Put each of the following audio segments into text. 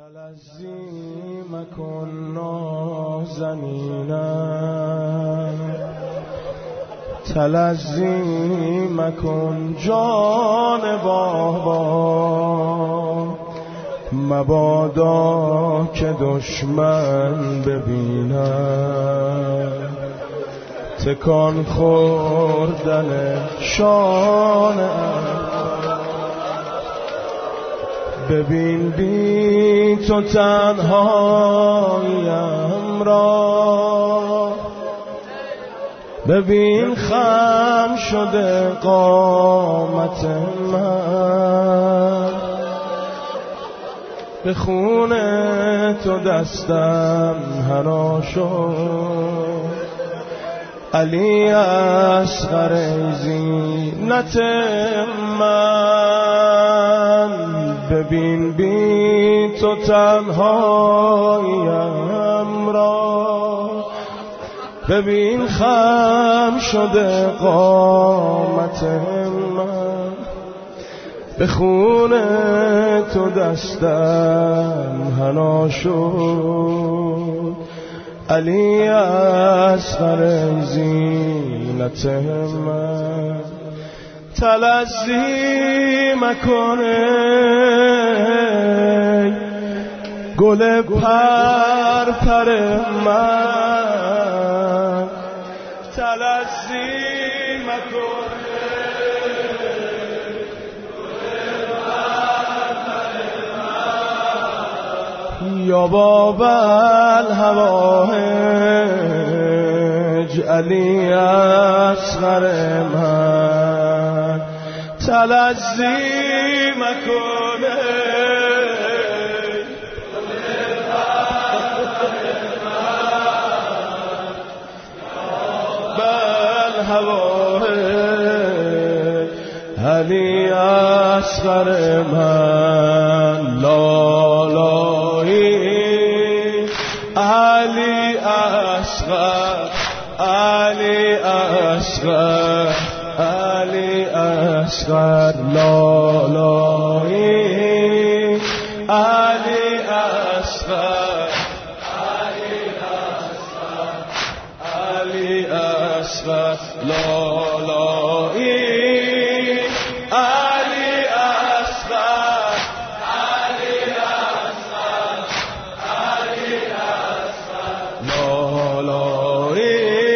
تلذی مکن نازنینم، تلذی مکن جان بابا، مبادا که دشمن ببینم تکان خوردن شانم. ببین بی تو تنهاییم را، ببین خم شده قامت من، به خون تو دستم حنا شد. علی اصغر ای زینت من، ببین بی تو تنهاییم را، ببین خم شده قامت من، به خون تو دستم حنا شد. علی اصغر زینت من، تلذی مکنه گل پرپر من، تلذی مکنه گل پرپر من، یا باب الهوایج علی اصغر من، تلذی مکنه بالهوایج علی اصغر من، لالایی علی اصغر، علی اصغر، علی اصغر، لالایی علی اصغر، علی اصغر، علی اصغر، لالایی علی اصغر، علی اصغر، علی اصغر، لالایی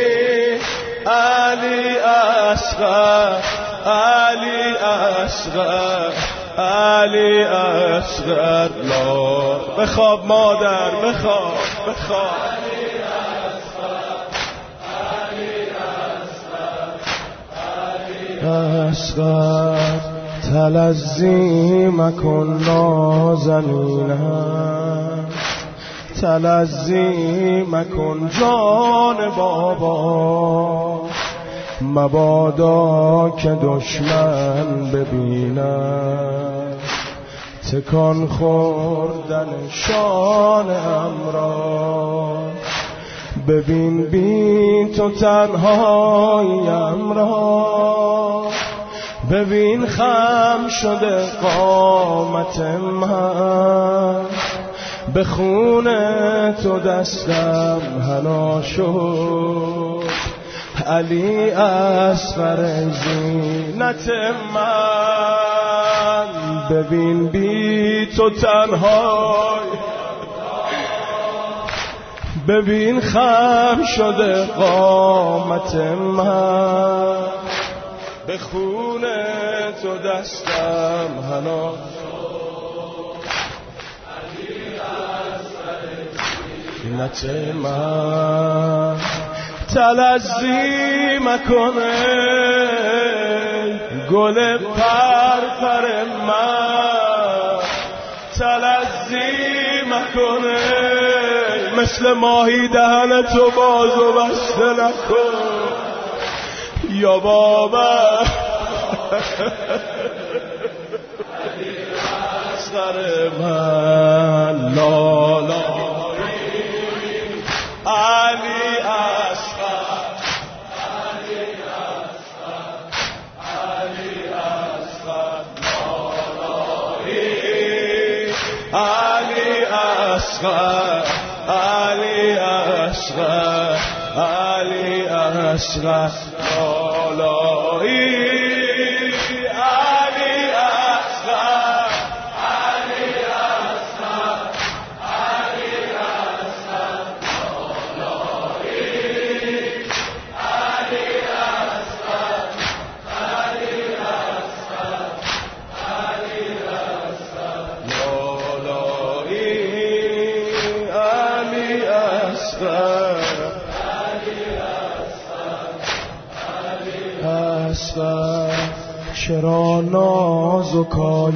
علی اصغر، علی اصغر، علی اصغر، لا بخواب مادر، بخواب بخواب. اصغر تلذی مکن نازنینم، تلذی مکن جان بابا، مبادا که دشمن ببینم تکان خوردن شانم را. ببین بی تو تنهاییم را، ببین خم شده قامت من، به خون تو دستم حنا شد. علی اصغر زینت من، ببین بی تو تنهای، ببین خم شده قامت من، به خون تو دستم حنا شد. علی اصغر زینت من، تلذی مکنه گل پرپر من، تلذی مکنه مثل ماهی دهن تو باز و بسته نکن یا بابا. علی اصغر من، لالایی علی اصغر، علی اصغر، علی اصغر، لالایی علی اصغر علی اصغر علی اصغر بالایی علی اصغر علی اصغر علی اصغر بالایی علی اصغر علی اصغر علی اصغر بالایی علی اصغر چرا نازکای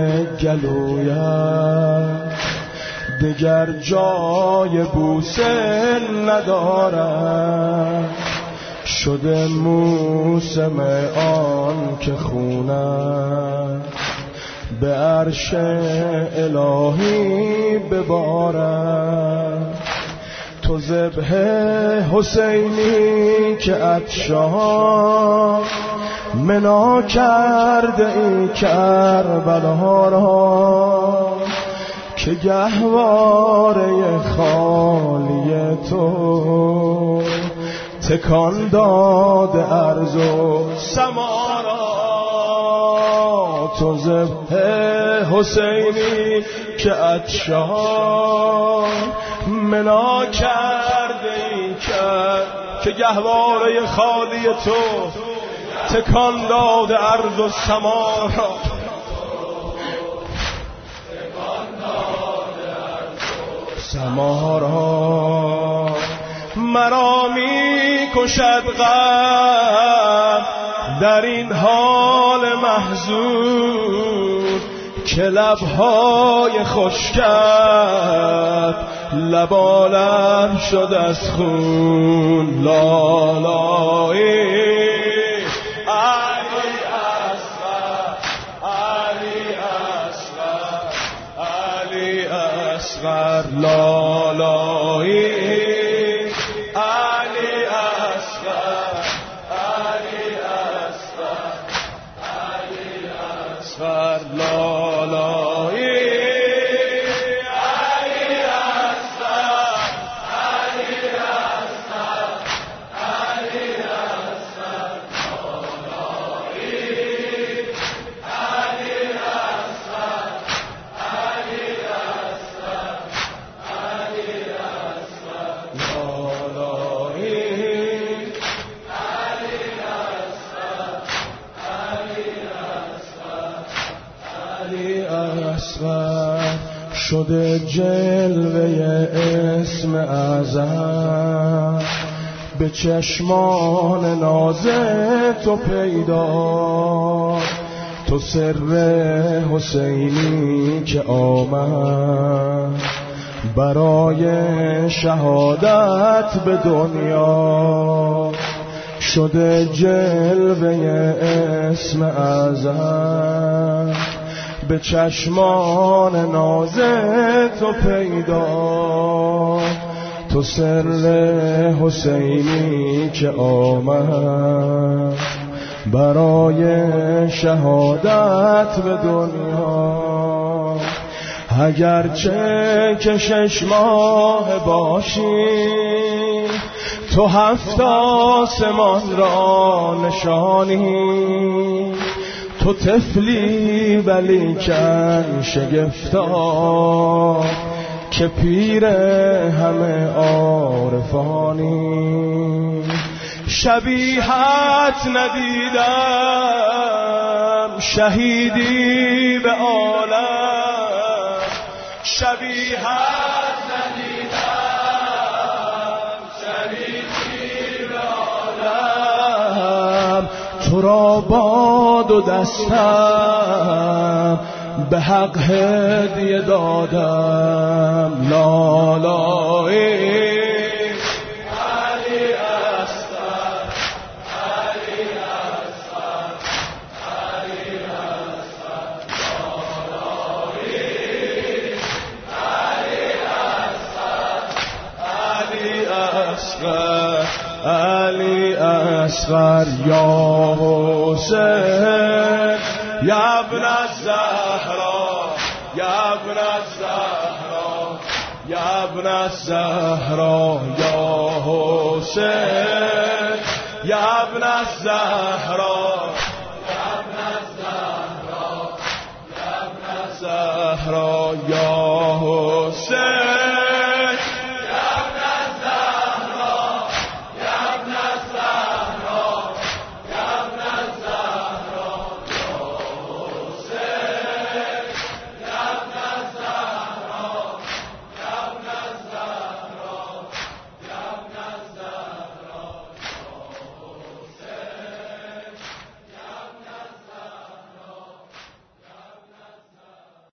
گلویم دگر جای بوسه ندارم شده موسم آن که خونم به عرش الهی ببارم تو ذبح حسینی که عطشان منا کرده ای کربلا را که گهواره خالی تو تکان داده ارض و سما را تو ذبح حسینی که عطشان منا کرده ای که گهواره خالی تو تکان داده ارض و سما را سما را مرا می کشد غم در این حال محزون که لبهای خشکت لبالم شد از خون لالایی لالایی علی اصغر علی اصغر علی اصغر لالایی علی اصغر علی اصغر علی اصغر لالایی علی اصغر علی شده جلوه اسم اعظم به چشمان ناز تو پیدا تو سر حسینی که آمد برای شهادت به دنیا شده جلوه اسم اعظم به چشمان ناز تو پیدا تو سر حسینی که آمد برای شهادت به دنیا اگرچه که 6 ماه باشی تو 7 آسمان را نشانی تو طفلی ولیکن شگفتا که پیر همه عارفانی شبیهت ندیدم شهیدی به عالم شبیهت ندیدم شهیدی به عالم تو را با 2 دستم به حق هدیه دادم لالایی علی اصغر علی اصغر علی اصغر لالایی علی اصغر علی اصغر علی اصغر یا حسین یا ابن الزهرا یا ابن الزهرا يا ابن الزهراء يا حسين يا ابن الزهراء يا ابن الزهراء يا ابن الزهراء يا